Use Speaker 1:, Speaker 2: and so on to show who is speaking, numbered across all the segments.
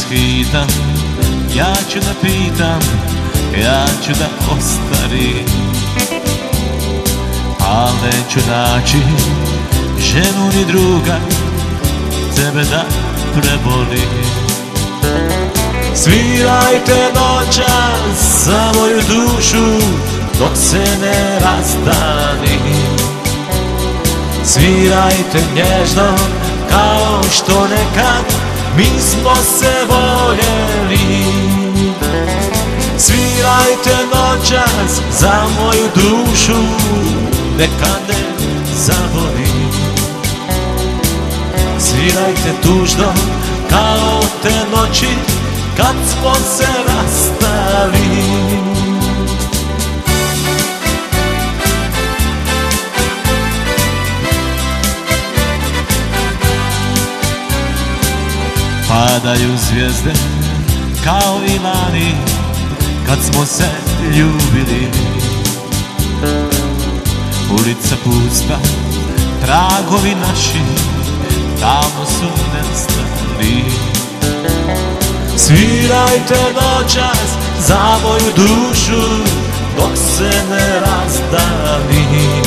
Speaker 1: skitam, ja ću da pitam, ja ću da ostarim, al neću naći ženu ni druga, tebe da prebolim. Svirajte noćas za moju dušu dok se ne razdani. Svirajte nježno kao što nekad mi smo se voljeli. Svirajte noćas za moju dušu, neka ne zaboli. Svirajte tužno kao te noći kad smo se rastali. Padaju zvijezde kao i lani kad smo se ljubili. Ulica pusta, tragovi naši davno su nestali. Svirajte noćas za moju dušu dok se ne razdani.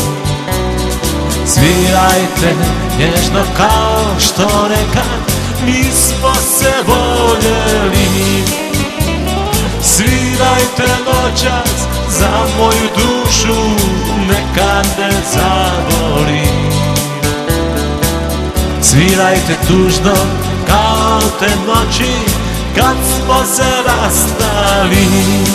Speaker 1: Svirajte nježno kao što nekad mi smo se voljeli. Svirajte noćas za moju dušu, neka ne zaboli. Svirajte tužno kao te noći kad smo se rastali.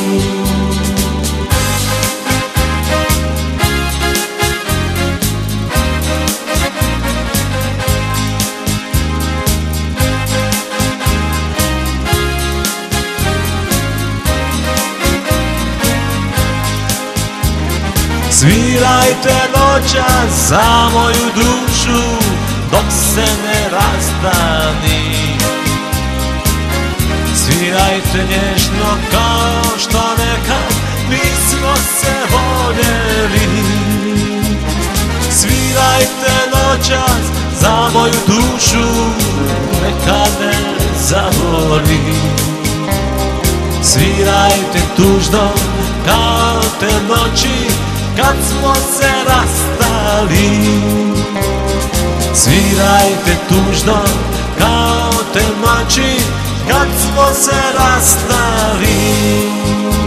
Speaker 1: Svirajte noćas za moju dušu dok se ne razdani. Svirajte nježno kao što nekad mi smo se voljeli. Svirajte noćas za moju dušu, neka ne zaboli. Svirajte tužno kao te noći kad smo se rastali. Svirajte tužno kao te noći kad smo se rastali.